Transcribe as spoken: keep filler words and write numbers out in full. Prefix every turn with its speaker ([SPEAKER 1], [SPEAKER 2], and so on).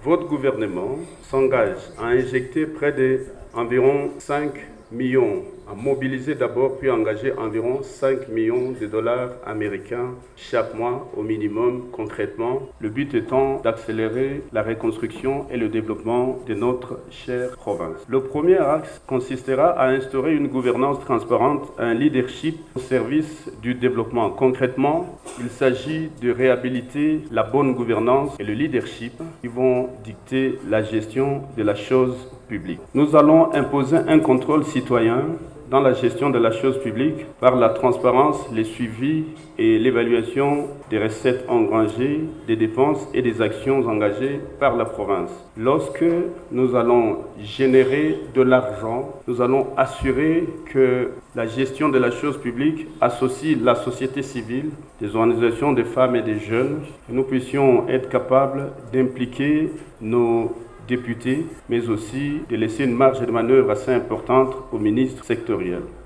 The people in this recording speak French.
[SPEAKER 1] votre gouvernement s'engage à injecter près de environ cinq millions, à mobiliser d'abord puis engager environ cinq millions de dollars américains chaque mois au minimum concrètement. Le but étant d'accélérer la reconstruction et le développement de notre chère province. Le premier axe consistera à instaurer une gouvernance transparente, un leadership au service du développement. Concrètement, il s'agit de réhabiliter la bonne gouvernance et le leadership qui vont dicter la gestion de la chose publique. Nous allons imposer un contrôle citoyen dans la gestion de la chose publique par la transparence, le suivi et l'évaluation des recettes engrangées, des dépenses et des actions engagées par la province. Lorsque nous allons générer de l'argent, nous allons assurer que la gestion de la chose publique associe la société civile, des organisations de femmes et des jeunes, que nous puissions être capables d'impliquer nos députés, mais aussi de laisser une marge de manœuvre assez importante aux ministres sectoriels.